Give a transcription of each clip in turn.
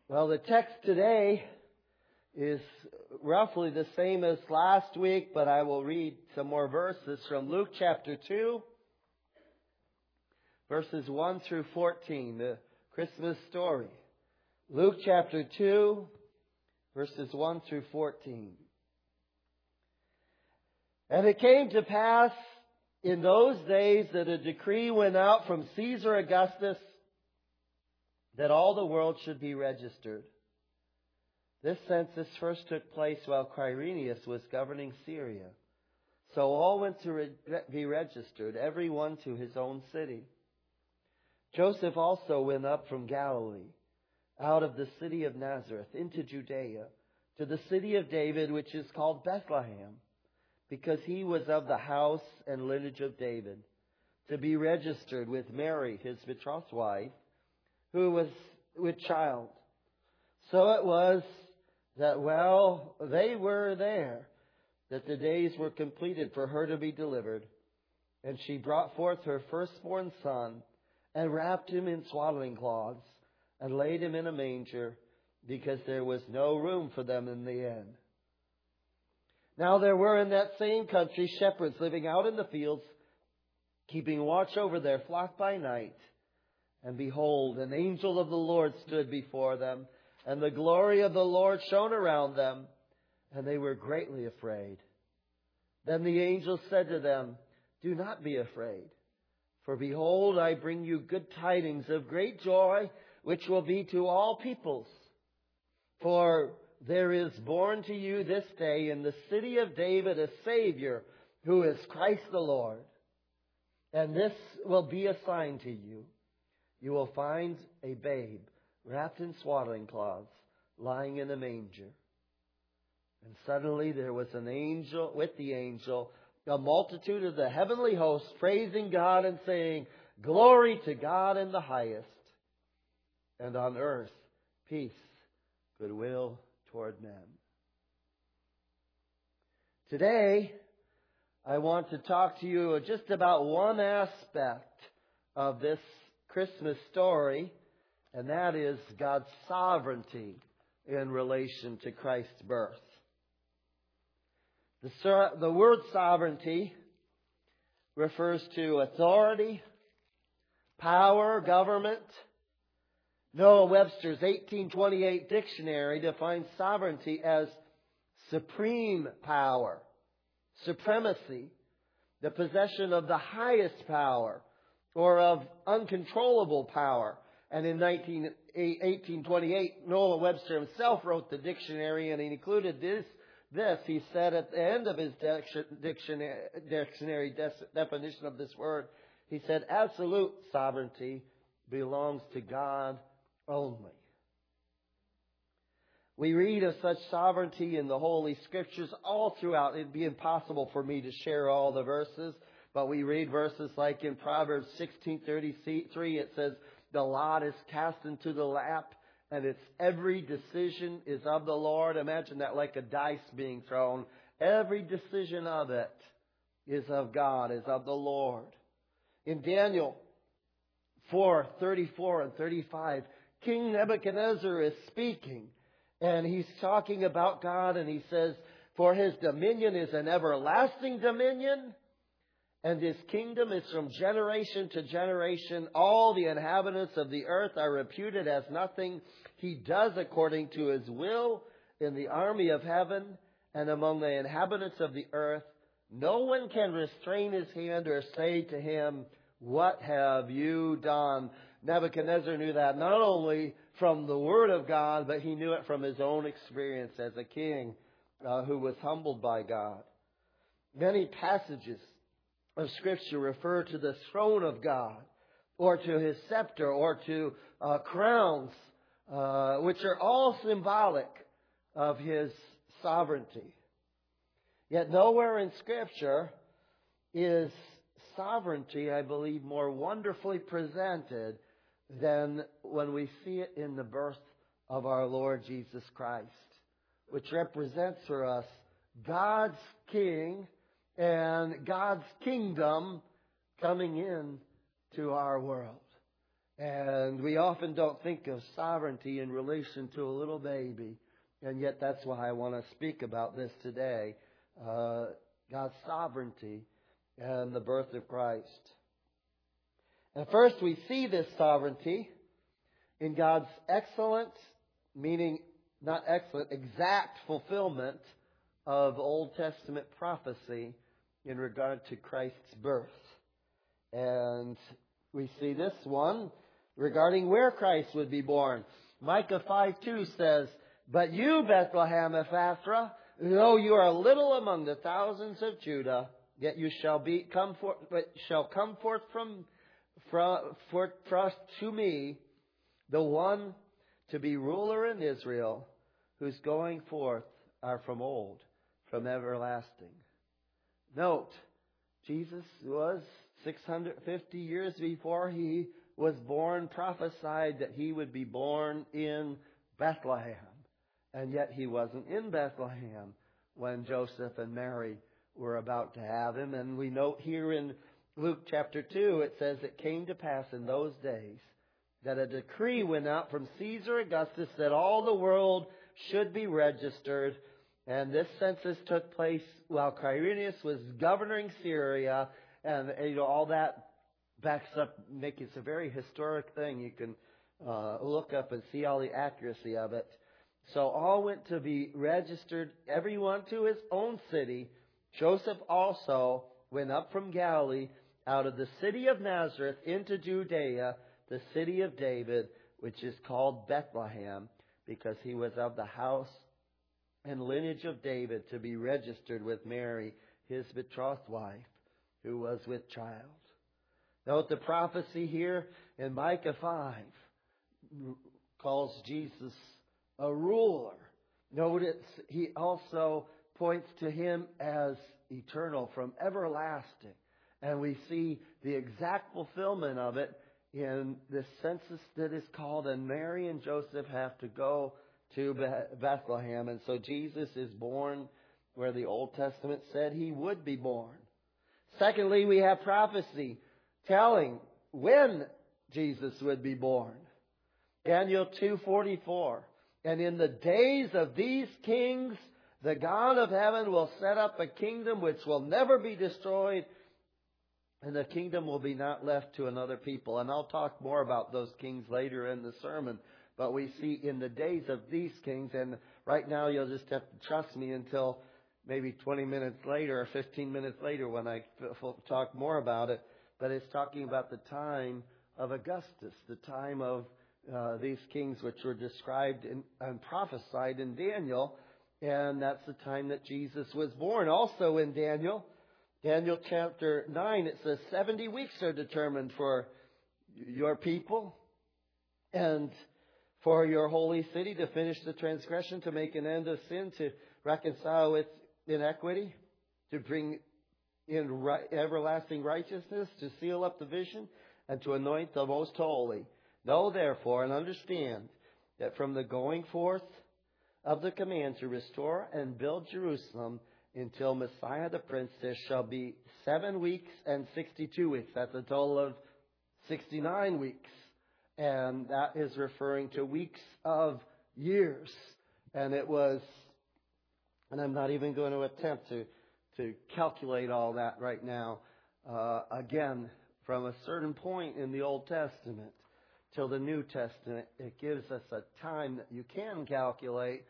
Well, the text today is roughly the same as last week, but I will read some more verses from Luke chapter 2, verses 1 through 14, the Christmas story. Luke chapter 2, verses 1 through 14. And it came to pass in those days that a decree went out from Caesar Augustus that all the world should be registered. This census first took place while Quirinius was governing Syria. So all went to be registered, every one to his own city. Joseph also went up from Galilee, out of the city of Nazareth, into Judea, to the city of David, which is called Bethlehem, because he was of the house and lineage of David, to be registered with Mary, his betrothed wife, who was with child. So it was that while they were there, that the days were completed for her to be delivered. And she brought forth her firstborn son, and wrapped him in swaddling cloths, and laid him in a manger, because there was no room for them in the inn. Now there were in that same country shepherds living out in the fields, keeping watch over their flock by night. And behold, an angel of the Lord stood before them, and the glory of the Lord shone around them, and they were greatly afraid. Then the angel said to them, "Do not be afraid, for behold, I bring you good tidings of great joy, which will be to all peoples. For there is born to you this day in the city of David a Savior, who is Christ the Lord. And this will be a sign to you. You will find a babe wrapped in swaddling cloths, lying in a manger." And suddenly there was an angel, with the angel, a multitude of the heavenly hosts, praising God and saying, "Glory to God in the highest, and on earth peace, goodwill toward men." Today, I want to talk to you just about one aspect of this Christmas story, and that is God's sovereignty in relation to Christ's birth. The word sovereignty refers to authority, power, government. Noah Webster's 1828 dictionary defines sovereignty as supreme power, supremacy, the possession of the highest power, or of uncontrollable power. And in 1828, Noah Webster himself wrote the dictionary, and he included this. He said at the end of his dictionary definition of this word, he said, "Absolute sovereignty belongs to God only." We read of such sovereignty in the Holy Scriptures all throughout. It'd be impossible for me to share all the verses, but we read verses like in Proverbs 16:33, it says, "The lot is cast into the lap, and its every decision is of the Lord." Imagine that, like a dice being thrown. Every decision of it is of God, is of the Lord. In Daniel 4:34 and 35, King Nebuchadnezzar is speaking, and he's talking about God, and he says, "For his dominion is an everlasting dominion, and his kingdom is from generation to generation. All the inhabitants of the earth are reputed as nothing. He does according to his will in the army of heaven and among the inhabitants of the earth. No one can restrain his hand or say to him, 'What have you done?'" Nebuchadnezzar knew that not only from the Word of God, but he knew it from his own experience as a king who was humbled by God. Many passages of Scripture refer to the throne of God, or to his scepter, or to crowns, which are all symbolic of his sovereignty. Yet nowhere in Scripture is sovereignty, I believe, more wonderfully presented than when we see it in the birth of our Lord Jesus Christ, which represents for us God's King and God's kingdom coming in to our world. And we often don't think of sovereignty in relation to a little baby. And yet that's why I want to speak about this today. God's sovereignty and the birth of Christ. And first we see this sovereignty in God's excellent, meaning not excellent, exact fulfillment of Old Testament prophecy in regard to Christ's birth. And we see this one regarding where Christ would be born. Micah 5:2 says, "But you, Bethlehem Ephrathah, though you are little among the thousands of Judah, yet you shall come forth to me, the one to be ruler in Israel, whose going forth are from old, from everlasting." Note, Jesus was 650 years before he was born, prophesied that he would be born in Bethlehem. And yet he wasn't in Bethlehem when Joseph and Mary were about to have him. And we note here in Luke chapter 2, it says, "It came to pass in those days that a decree went out from Caesar Augustus that all the world should be registered." And this census took place while Quirinius was governing Syria. And all that backs up, make it a very historic thing. You can look up and see all the accuracy of it. So all went to be registered, everyone to his own city. Joseph also went up from Galilee, out of the city of Nazareth, into Judea, the city of David, which is called Bethlehem, because he was of the house and lineage of David, to be registered with Mary, his betrothed wife, who was with child. Note the prophecy here in Micah 5 calls Jesus a ruler. Notice he also points to him as eternal, from everlasting. And we see the exact fulfillment of it in this census that is called, and Mary and Joseph have to go to Bethlehem. And so Jesus is born where the Old Testament said he would be born. Secondly, we have prophecy telling when Jesus would be born. Daniel 2:44. "And in the days of these kings, the God of heaven will set up a kingdom which will never be destroyed, and the kingdom will be not left to another people." And I'll talk more about those kings later in the sermon. But we see in the days of these kings, and right now you'll just have to trust me until maybe 20 minutes later or 15 minutes later when I talk more about it. But it's talking about the time of Augustus, the time of these kings which were described and prophesied in Daniel. And that's the time that Jesus was born. Also in Daniel chapter 9, it says 70 weeks are determined for your people and for your holy city, to finish the transgression, to make an end of sin, to reconcile with inequity, to bring in everlasting righteousness, to seal up the vision, and to anoint the most holy. Know therefore and understand that from the going forth of the command to restore and build Jerusalem until Messiah the Prince, there shall be 7 weeks and 62 weeks. That's a total of 69 weeks. And that is referring to weeks of years. And it was, and I'm not even going to attempt to calculate all that right now. Again, from a certain point in the Old Testament till the New Testament, it gives us a time that you can calculate,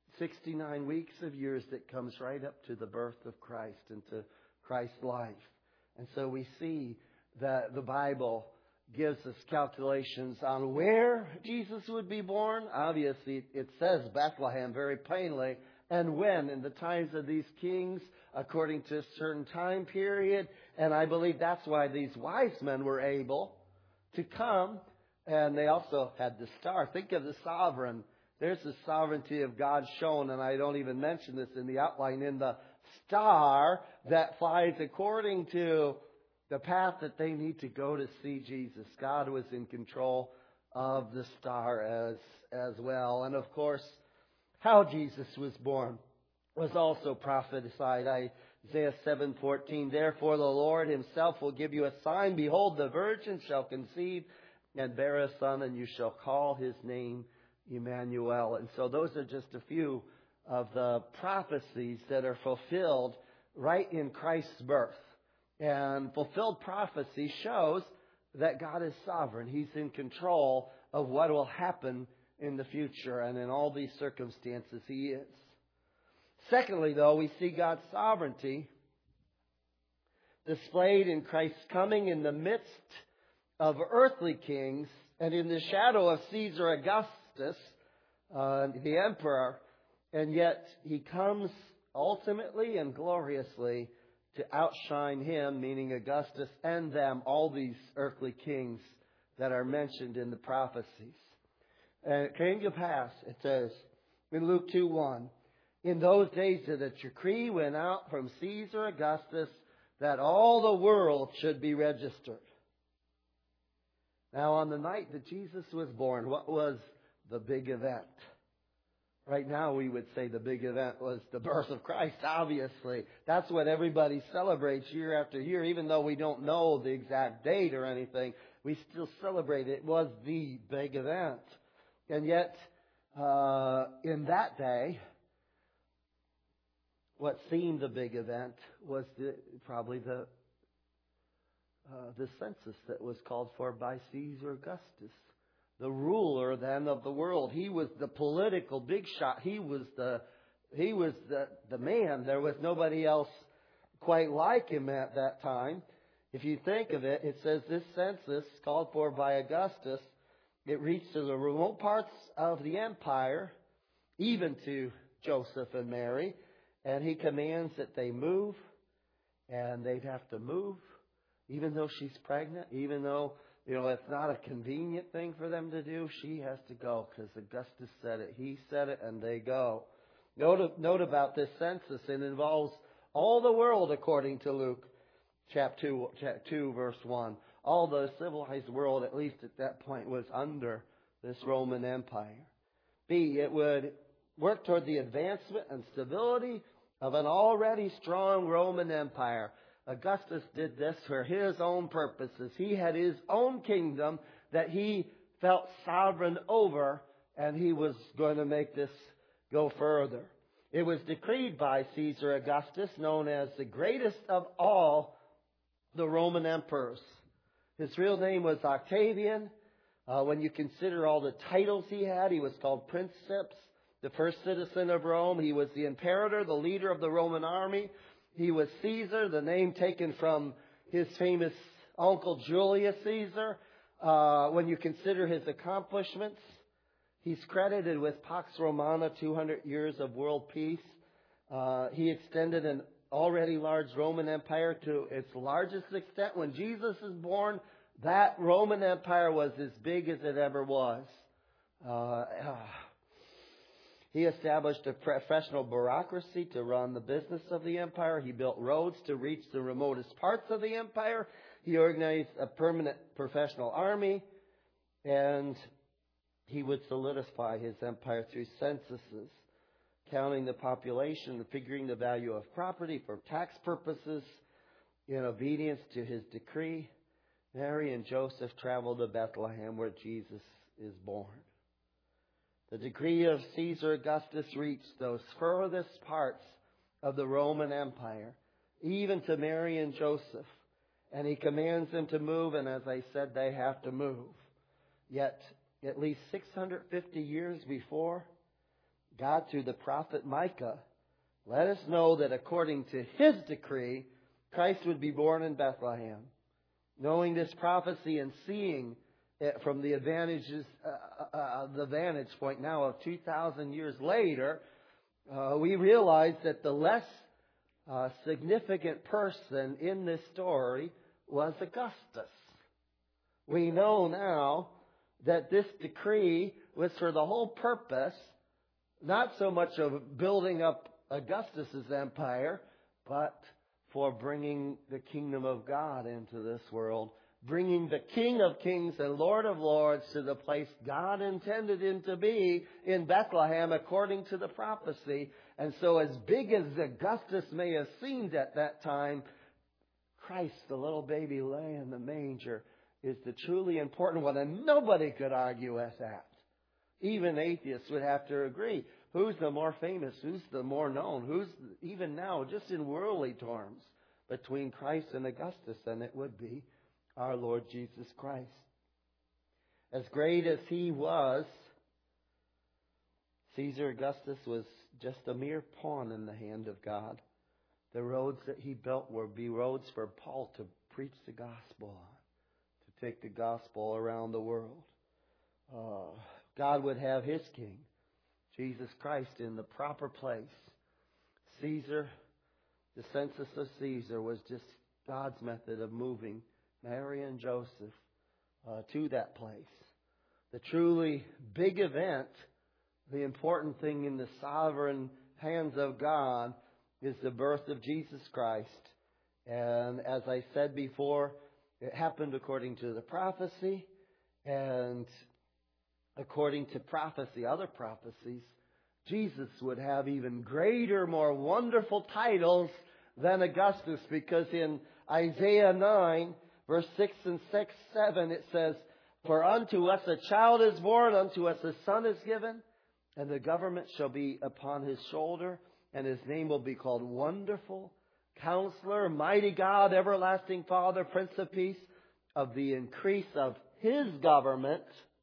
69 weeks of years that comes right up to the birth of Christ and to Christ's life. And so we see that the Bible gives us calculations on where Jesus would be born. Obviously, it says Bethlehem very plainly. And when, in the times of these kings, according to a certain time period. And I believe that's why these wise men were able to come. And they also had the star. Think of the sovereign. There's the sovereignty of God shown, and I don't even mention this in the outline, in the star that flies according to the path that they need to go to see Jesus. God was in control of the star as well. And of course, how Jesus was born was also prophesied. Isaiah 7:14, "Therefore the Lord himself will give you a sign. Behold, the virgin shall conceive and bear a son, and you shall call his name Emmanuel. And so those are just a few of the prophecies that are fulfilled right in Christ's birth. And fulfilled prophecy shows that God is sovereign. He's in control of what will happen in the future, and in all these circumstances He is. Secondly, though, we see God's sovereignty displayed in Christ's coming in the midst of earthly kings and in the shadow of Caesar Augustus, the emperor, and yet He comes ultimately and gloriously to outshine him, meaning Augustus, and them, all these earthly kings that are mentioned in the prophecies. And it came to pass, it says in Luke 2:1, in those days that a decree went out from Caesar Augustus that all the world should be registered. Now, on the night that Jesus was born, what was the big event? Right now, we would say the big event was the birth of Christ, obviously. That's what everybody celebrates year after year. Even though we don't know the exact date or anything, we still celebrate it. It was the big event. And yet, in that day, what seemed the big event was probably the census that was called for by Caesar Augustus, the ruler then of the world. He was the political big shot. He was the man. There was nobody else quite like him at that time. If you think of it, it says this census called for by Augustus, it reached to the remote parts of the empire, even to Joseph and Mary, and he commands that they move, and they'd have to move, even though she's pregnant, even though, it's not a convenient thing for them to do. She has to go because Augustus said it. He said it, and they go. Note about this census. It involves all the world, according to Luke chapter 2, verse 1. All the civilized world, at least at that point, was under this Roman Empire. B, it would work toward the advancement and stability of an already strong Roman Empire. Augustus did this for his own purposes. He had his own kingdom that he felt sovereign over, and he was going to make this go further. It was decreed by Caesar Augustus, known as the greatest of all the Roman emperors. His real name was Octavian. When you consider all the titles he had, he was called Princeps, the first citizen of Rome. He was the imperator, the leader of the Roman army. He was Caesar, the name taken from his famous uncle Julius Caesar. When you consider his accomplishments, he's credited with Pax Romana, 200 years of world peace. He extended an already large Roman Empire to its largest extent. When Jesus is born, that Roman Empire was as big as it ever was. He established a professional bureaucracy to run the business of the empire. He built roads to reach the remotest parts of the empire. He organized a permanent professional army. And he would solidify his empire through censuses, counting the population, figuring the value of property for tax purposes. In obedience to his decree, Mary and Joseph traveled to Bethlehem, where Jesus is born. The decree of Caesar Augustus reached those furthest parts of the Roman Empire, even to Mary and Joseph. And he commands them to move, and as I said, they have to move. Yet, at least 650 years before, God, through the prophet Micah, let us know that according to his decree, Christ would be born in Bethlehem. Knowing this prophecy and seeing it from the the vantage point now of 2,000 years later, we realize that the less significant person in this story was Augustus. We know now that this decree was for the whole purpose, not so much of building up Augustus's empire, but for bringing the kingdom of God into this world, bringing the King of Kings and Lord of Lords to the place God intended him to be in Bethlehem according to the prophecy. And so as big as Augustus may have seemed at that time, Christ, the little baby, lay in the manger is the truly important one, and nobody could argue with that. Even atheists would have to agree. Who's the more famous? Who's the more known? Who's, even now, just in worldly terms, between Christ and Augustus? And it would be our Lord Jesus Christ. As great as he was, Caesar Augustus was just a mere pawn in the hand of God. The roads that he built would be roads for Paul to preach the gospel on, to take the gospel around the world. God would have his king, Jesus Christ, in the proper place. Caesar, the census of Caesar was just God's method of moving Mary and Joseph to that place. The truly big event, the important thing in the sovereign hands of God, is the birth of Jesus Christ. And as I said before, it happened according to the prophecy, and according to prophecy, other prophecies, Jesus would have even greater, more wonderful titles than Augustus, because in Isaiah 9, verse 6 and 7, it says, "For unto us a child is born, unto us a son is given, and the government shall be upon his shoulder, and his name will be called Wonderful, Counselor, Mighty God, Everlasting Father, Prince of Peace. Of the increase of his government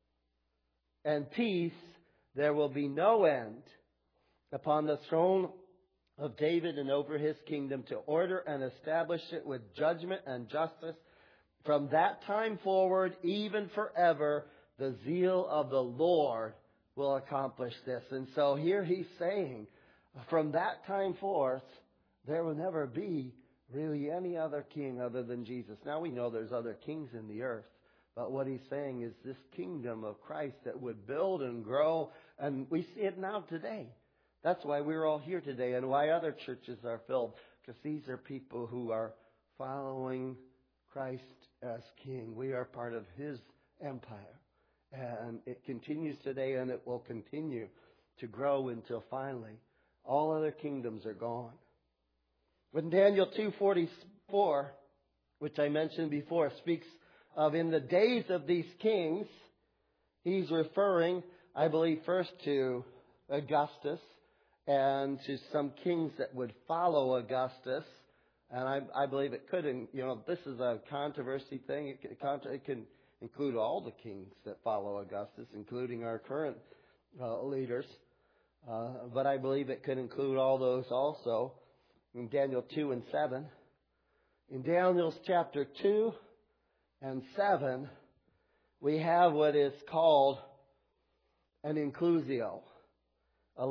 and peace there will be no end, upon the throne of David and over his kingdom, to order and establish it with judgment and justice. From that time forward, even forever, the zeal of the Lord will accomplish this." And so here he's saying, from that time forth, there will never be really any other king other than Jesus. Now we know there's other kings in the earth, but what he's saying is this kingdom of Christ that would build and grow, and we see it now today. That's why we're all here today, and why other churches are filled, because these are people who are following Christ as King. We are part of his empire, and it continues today, and it will continue to grow until finally all other kingdoms are gone. When Daniel 2:44, which I mentioned before, speaks of in the days of these kings, he's referring, I believe, first to Augustus and to some kings that would follow Augustus. And I believe it could, this is a controversy thing. It can include all the kings that follow Augustus, including our current leaders. But I believe it could include all those also. In Daniel 2 and 7. In Daniel's chapter 2 and 7, we have what is called an inclusio, a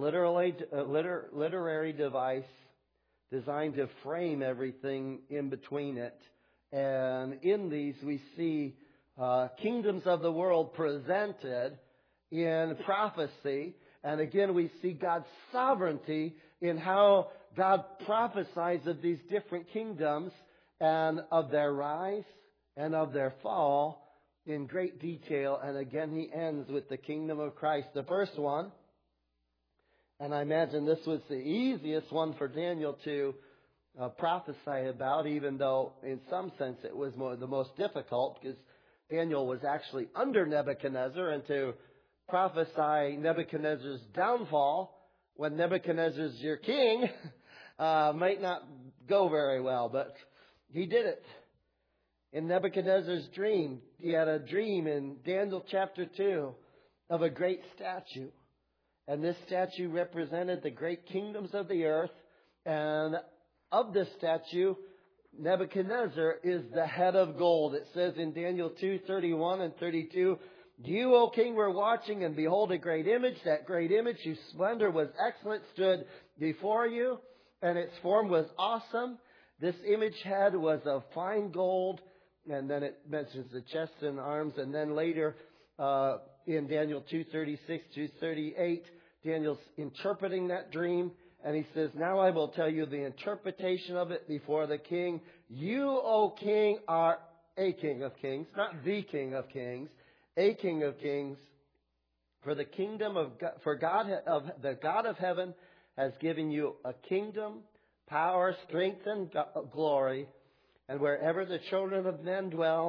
literary device designed to frame everything in between it. And in these we see kingdoms of the world presented in prophecy. And again, we see God's sovereignty in how God prophesies of these different kingdoms and of their rise and of their fall in great detail. And again, he ends with the kingdom of Christ. The first one, and I imagine this was the easiest one for Daniel to prophesy about, even though in some sense it was the most difficult, because Daniel was actually under Nebuchadnezzar, and to prophesy Nebuchadnezzar's downfall when Nebuchadnezzar's your king might not go very well, but he did it. In Nebuchadnezzar's dream, he had a dream in Daniel chapter 2 of a great statue. And this statue represented the great kingdoms of the earth. And of this statue, Nebuchadnezzar is the head of gold. It says in Daniel 2:31 and 32, "You, O king, were watching, and behold, a great image. That great image, whose splendor was excellent, stood before you, and its form was awesome. This image head was of fine gold." And then it mentions the chest and arms. And then later in Daniel 2:36 to 38, Daniel's interpreting that dream. And he says, "Now I will tell you the interpretation of it before the king. You, O king, are a king of kings," not the king of kings, a king of kings. "For the kingdom of God, the God of heaven has given you a kingdom, power, strength, and glory. And wherever the children of men dwell,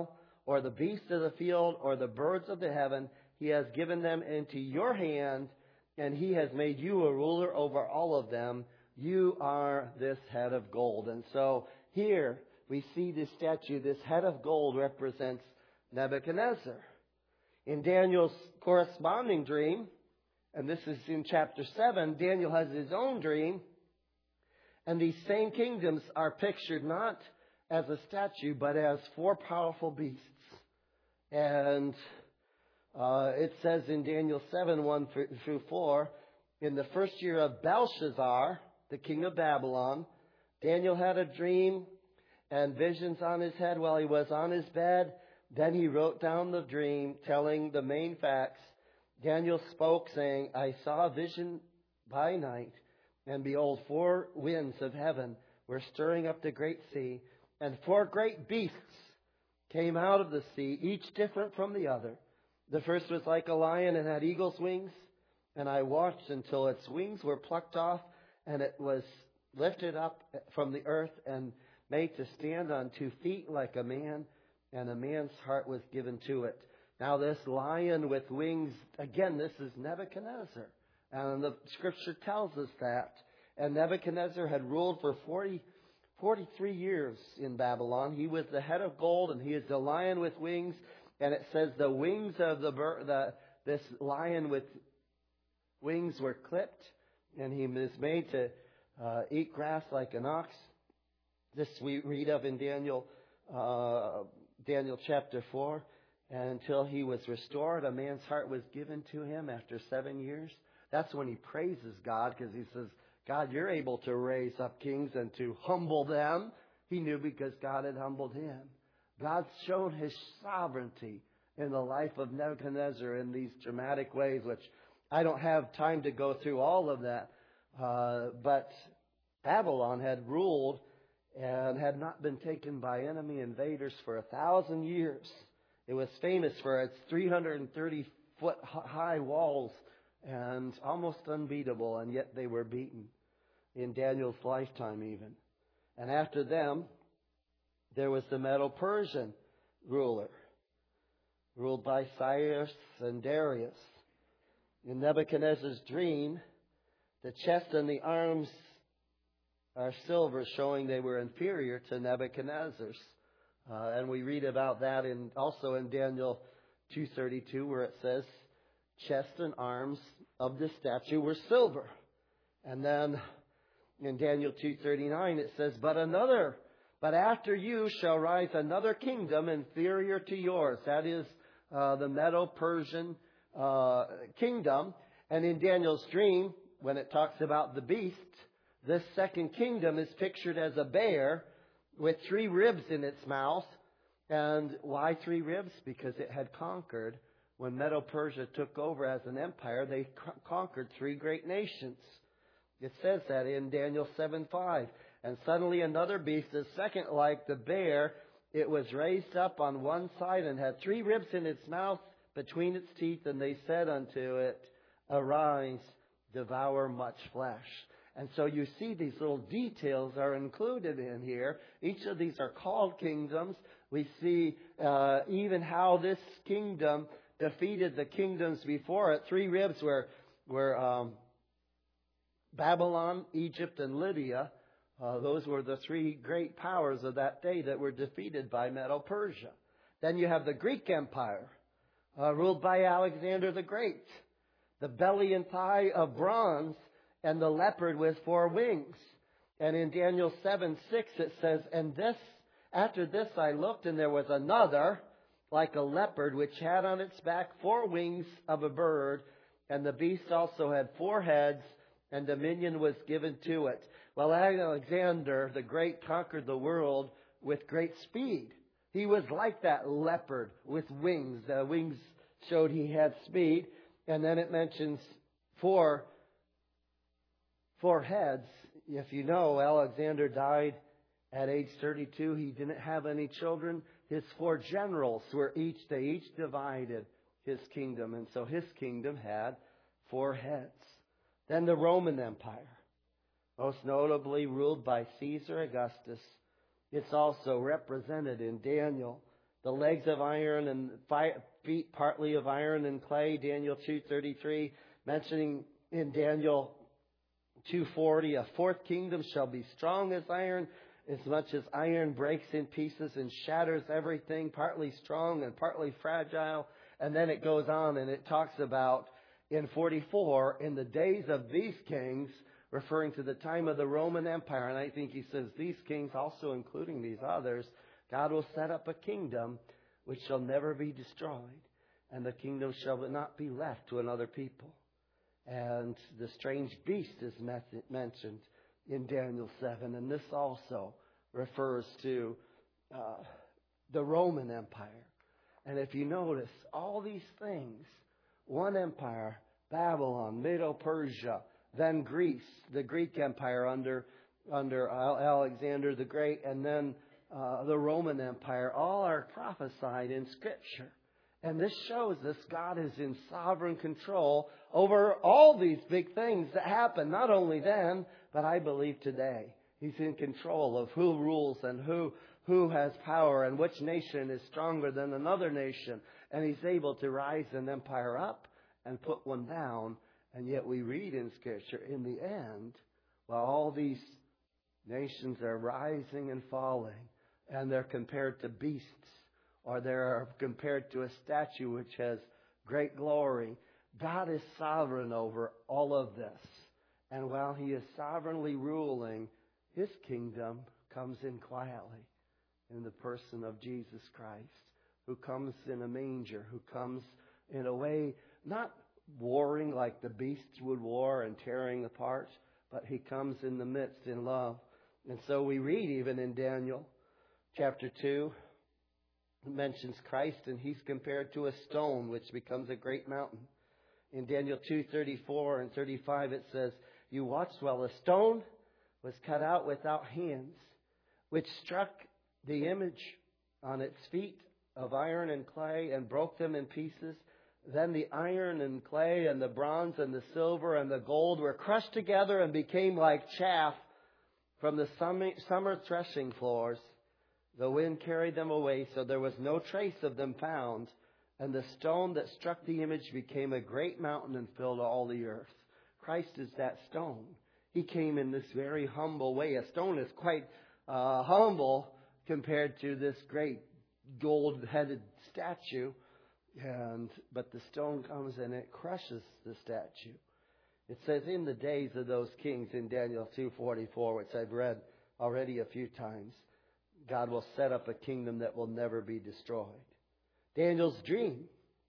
or the beasts of the field, or the birds of the heaven. He has given them into your hand, and he has made you a ruler over all of them. You are this head of gold. And so here we see this statue. This head of gold represents Nebuchadnezzar. In Daniel's corresponding dream, and this is in chapter 7, Daniel has his own dream. And these same kingdoms are pictured not as a statue, but as four powerful beasts. And it says in Daniel 7, 1 through 4, in the first year of Belshazzar, the king of Babylon, Daniel had a dream and visions on his head while he was on his bed. Then he wrote down the dream, telling the main facts. Daniel spoke, saying, I saw a vision by night, and behold, 4 winds of heaven were stirring up the great sea, and 4 great beasts came out of the sea, each different from the other. The first was like a lion and had eagle's wings, and I watched until its wings were plucked off, and it was lifted up from the earth and made to stand on 2 feet like a man, and a man's heart was given to it. Now this lion with wings, again, this is Nebuchadnezzar. And the scripture tells us that. And Nebuchadnezzar had ruled for 43 years in Babylon. He was the head of gold, and he is the lion with wings. And it says the wings of this lion with wings were clipped, and he was made to eat grass like an ox. This we read of in Daniel chapter 4. And until he was restored, a man's heart was given to him after 7 years. That's when he praises God, because he says, God, you're able to raise up kings and to humble them. He knew because God had humbled him. God's shown his sovereignty in the life of Nebuchadnezzar in these dramatic ways, which I don't have time to go through all of that. But Babylon had ruled and had not been taken by enemy invaders for 1,000 years. It was famous for its 330-foot high walls and almost unbeatable, and yet they were beaten in Daniel's lifetime even. And after them, there was the Medo-Persian ruler, ruled by Cyrus and Darius. In Nebuchadnezzar's dream, the chest and the arms are silver, showing they were inferior to Nebuchadnezzar's. And we read about that also in Daniel 2:32, where it says, chest and arms of the statue were silver. And then in Daniel 2:39 it says, but after you shall rise another kingdom inferior to yours. That is the Medo-Persian kingdom. And in Daniel's dream, when it talks about the beast, this second kingdom is pictured as a bear with 3 ribs in its mouth. And why 3 ribs? Because it had conquered. When Medo-Persia took over as an empire, they conquered 3 great nations. It says that in Daniel 7:5. And suddenly another beast, the second like the bear, it was raised up on one side and had 3 ribs in its mouth between its teeth. And they said unto it, arise, devour much flesh. And so you see these little details are included in here. Each of these are called kingdoms. We see even how this kingdom defeated the kingdoms before it. 3 ribs were Babylon, Egypt, and Lydia. Those were the 3 great powers of that day that were defeated by Medo-Persia. Then you have the Greek Empire, ruled by Alexander the Great. The belly and thigh of bronze, and the leopard with 4 wings. And in Daniel 7:6 it says, after this I looked, and there was another, like a leopard, which had on its back 4 wings of a bird, and the beast also had 4 heads, and dominion was given to it. Well, Alexander the Great conquered the world with great speed. He was like that leopard with wings. The wings showed he had speed. And then it mentions 4 heads. If you know, Alexander died at age 32. He didn't have any children. His 4 generals they each divided his kingdom. And so his kingdom had 4 heads. Then the Roman Empire, most notably ruled by Caesar Augustus. It's also represented in Daniel the legs of iron and feet partly of iron and clay, Daniel 2:33, mentioning in Daniel 2:40, a fourth kingdom shall be strong as iron, as much as iron breaks in pieces and shatters everything, partly strong and partly fragile. And then it goes on and it talks about in 44, in the days of these kings, referring to the time of the Roman Empire. And I think he says these kings, also including these others, God will set up a kingdom which shall never be destroyed, and the kingdom shall not be left to another people. And the strange beast is mentioned in Daniel 7, and this also refers to the Roman Empire. And if you notice, all these things, one empire, Babylon, Medo-Persia, then Greece, the Greek Empire under Alexander the Great, and then the Roman Empire, all are prophesied in Scripture. And this shows us God is in sovereign control over all these big things that happen, not only then, but I believe today. He's in control of who rules and who has power and which nation is stronger than another nation. And He's able to rise an empire up and put one down. And yet we read in Scripture, in the end, while all these nations are rising and falling, and they're compared to beasts, or they're compared to a statue which has great glory, God is sovereign over all of this. And while He is sovereignly ruling, His kingdom comes in quietly in the person of Jesus Christ, who comes in a manger, who comes in a way not warring like the beasts would war and tearing apart, but He comes in the midst in love. And so we read even in Daniel chapter 2, it mentions Christ, and He's compared to a stone which becomes a great mountain. In Daniel 2:34 and 35 it says, "You watched while a stone was cut out without hands, which struck the image on its feet of iron and clay and broke them in pieces. Then the iron and clay and the bronze and the silver and the gold were crushed together and became like chaff from the summer threshing floors. The wind carried them away, so there was no trace of them found. And the stone that struck the image became a great mountain and filled all the earth." Christ is that stone. He came in this very humble way. A stone is quite humble compared to this great gold-headed statue. But the stone comes and it crushes the statue. It says in the days of those kings in Daniel 2:44, which I've read already a few times, God will set up a kingdom that will never be destroyed. Daniel's dream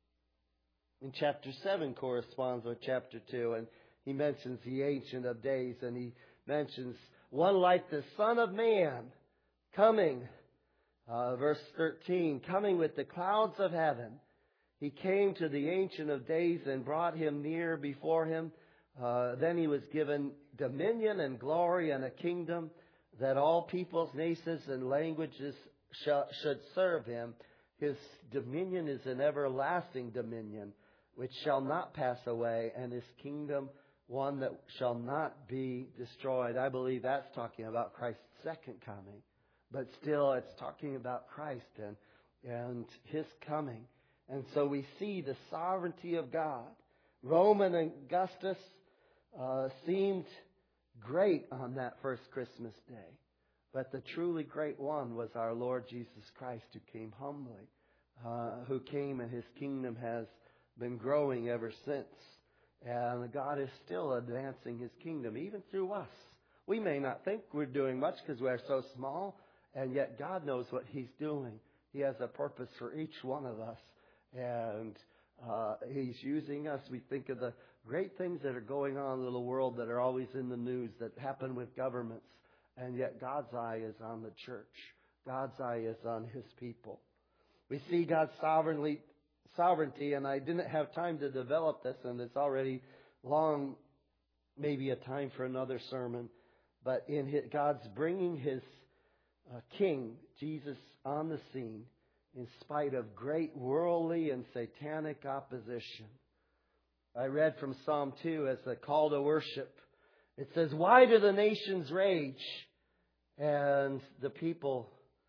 in chapter 7 corresponds with chapter 2, and he mentions the Ancient of Days, and he mentions one like the Son of Man coming, verse 13, coming with the clouds of heaven. He came to the Ancient of Days and brought him near before him. Then he was given dominion and glory and a kingdom that all peoples, nations, and languages should serve him. His dominion is an everlasting dominion which shall not pass away, and his kingdom one that shall not be destroyed. I believe that's talking about Christ's second coming. But still, it's talking about Christ and His coming. And so we see the sovereignty of God. Roman Augustus seemed great on that first Christmas day. But the truly great one was our Lord Jesus Christ, who came humbly, who came, and His kingdom has been growing ever since. And God is still advancing His kingdom, even through us. We may not think we're doing much because we're so small, and yet God knows what He's doing. He has a purpose for each one of us. And He's using us. We think of the great things that are going on in the world that are always in the news, that happen with governments. And yet God's eye is on the church. God's eye is on His people. We see God's sovereignty, and I didn't have time to develop this, and it's already long, maybe a time for another sermon. But in God's bringing His King, Jesus, on the scene, in spite of great worldly and satanic opposition. I read from Psalm 2 as a call to worship. It says, "Why do the nations rage?" And the people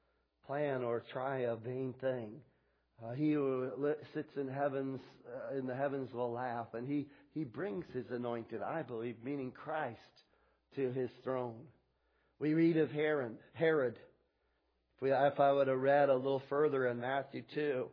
plan or try a vain thing. He who sits in the heavens will laugh, and he brings his anointed, I believe, meaning Christ, to his throne. We read of Herod. If I would have read a little further in Matthew 2,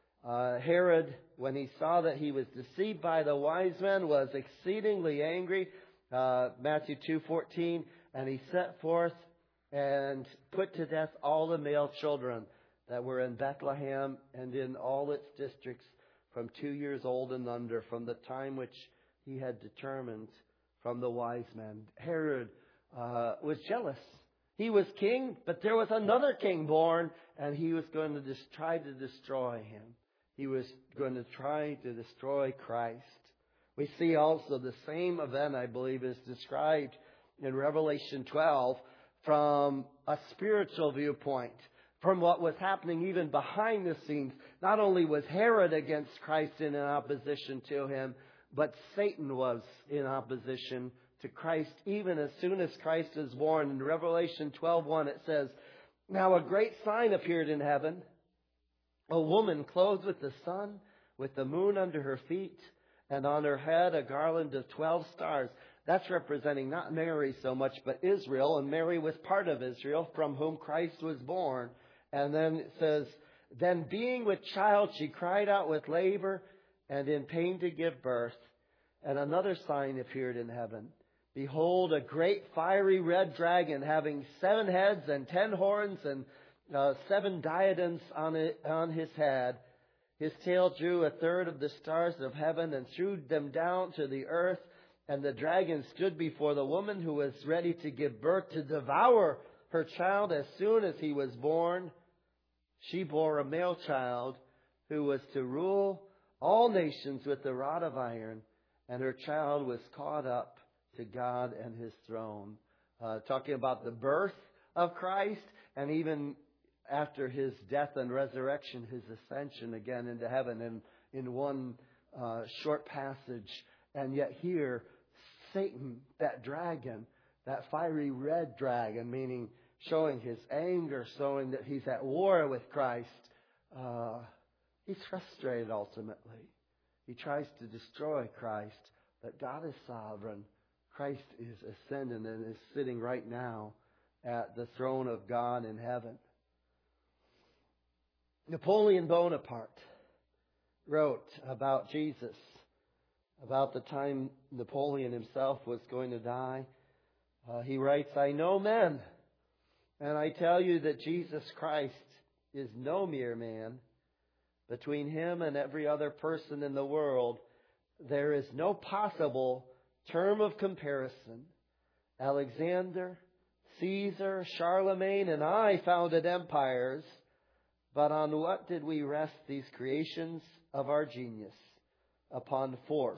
Herod, when he saw that he was deceived by the wise men, was exceedingly angry. Matthew 2:14, and he set forth and put to death all the male children that were in Bethlehem and in all its districts from 2 years old and under, from the time which he had determined from the wise men. Herod was jealous. He was king, but there was another king born, and he was going to try to destroy him. He was going to try to destroy Christ. We see also the same event, I believe, is described in Revelation 12 from a spiritual viewpoint, from what was happening even behind the scenes. Not only was Herod against Christ and in opposition to him, but Satan was in opposition to Christ even as soon as Christ was born. In Revelation 12:1 it says, "Now a great sign appeared in heaven, a woman clothed with the sun, with the moon under her feet, and on her head a garland of 12 stars." That's representing not Mary so much, but Israel. And Mary was part of Israel, from whom Christ was born. And then it says, "Then being with child, she cried out with labor and in pain to give birth. And another sign appeared in heaven. Behold, a great fiery red dragon, having 7 heads and 10 horns and 7 diadems on his head. His tail drew 1/3 of the stars of heaven and threw them down to the earth. And the dragon stood before the woman who was ready to give birth, to devour her child as soon as he was born. She bore a male child who was to rule all nations with the rod of iron, and her child was caught up to God and his throne." Talking about the birth of Christ, and even after his death and resurrection, his ascension again into heaven, and in one short passage. And yet here, Satan, that dragon, that fiery red dragon, meaning showing his anger, showing that he's at war with Christ, he's frustrated ultimately. He tries to destroy Christ, but God is sovereign. Christ is ascendant and is sitting right now at the throne of God in heaven. Napoleon Bonaparte wrote about Jesus, about the time Napoleon himself was going to die. He writes, "I know men, and I tell you that Jesus Christ is no mere man. Between him and every other person in the world, there is no possible term of comparison. Alexander, Caesar, Charlemagne, and I founded empires, but on what did we rest these creations of our genius? Upon force.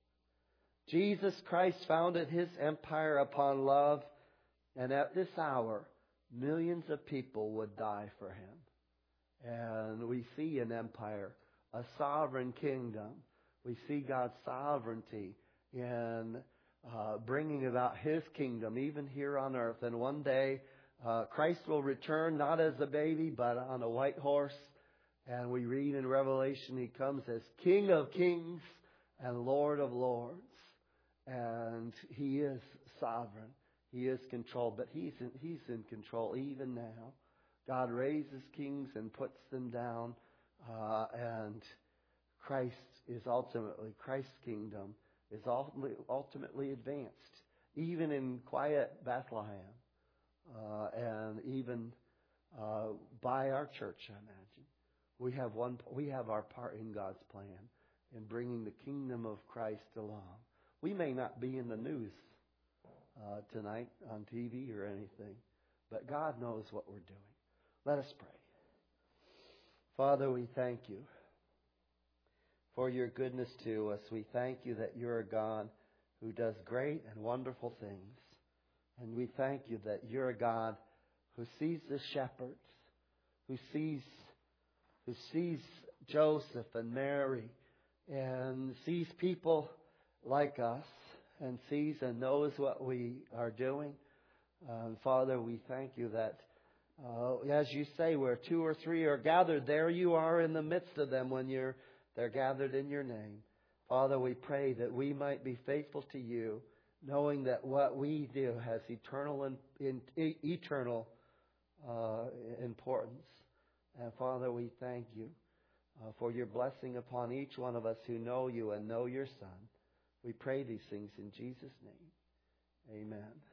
Jesus Christ founded his empire upon love, and at this hour, millions of people would die for him." And we see an empire, a sovereign kingdom. We see God's sovereignty in bringing about his kingdom, even here on earth. And one day, Christ will return not as a baby, but on a white horse. And we read in Revelation, he comes as King of kings and Lord of lords. And he is sovereign. He is controlled, but he's in control even now. God raises kings and puts them down. And Christ's kingdom is ultimately advanced, even in quiet Bethlehem, and even by our church, I imagine. We have our part in God's plan in bringing the kingdom of Christ along. We may not be in the news tonight on TV or anything, but God knows what we're doing. Let us pray. Father, we thank you for your goodness to us. We thank you that you're a God who does great and wonderful things. And we thank you that you're a God who sees the shepherds, who sees Joseph and Mary, and sees people like us, and sees and knows what we are doing. Father, we thank you that As you say, where two or three are gathered, there you are in the midst of them when they're gathered in your name. Father, we pray that we might be faithful to you, knowing that what we do has eternal importance. And Father, we thank you for your blessing upon each one of us who know you and know your Son. We pray these things in Jesus' name. Amen.